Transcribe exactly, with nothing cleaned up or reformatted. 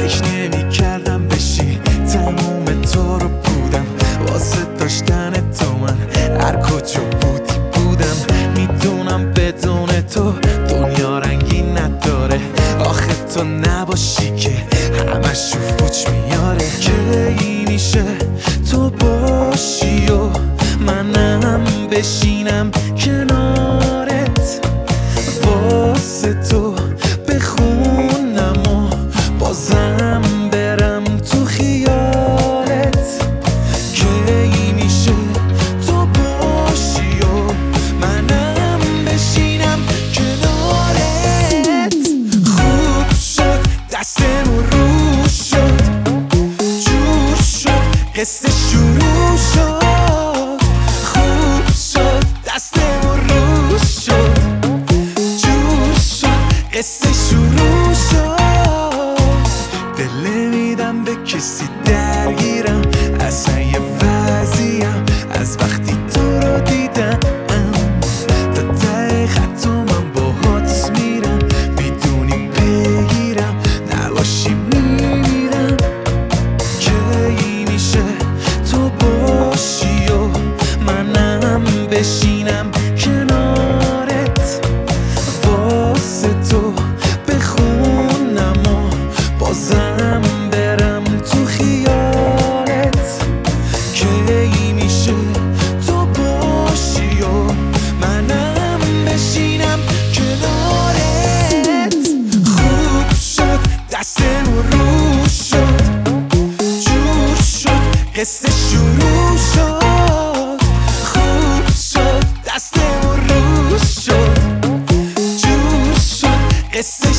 فکر نمی کردم بشی تموم تو رو بودم واسه داشتن تو من هر کجا بودی بودم میدونم بدون تو دنیا رنگی نداره آخه تو نباشی که همش رو فوچ میاره کی میشه تو باشی و منم بشینم کنارت واسه تو بخونم و بازم برم تو خیالت کی میشه تو باشی و منم بشینم کنارت خوب شد دستمون رو شد جور شد قصه شروع شد خوب شد دستمون رو شد جور شد قصه شروع شد دل نمیدم به کسی درگیرم اصلا یه وضعیم از وقتی تو رو دیدم تا ته خط من باهات میرم میدونی بگیرم نباشی میرم کی میشه تو باشی و منم بشینم کنارت واسه تو بخونم و بازم برم تو خیالت کی میشه تو باشی و منم بشینم کنارت خوب شد دستمون رو شد جور شد قصه شروع شد خوب شد دستمون رو شد جور شد قصه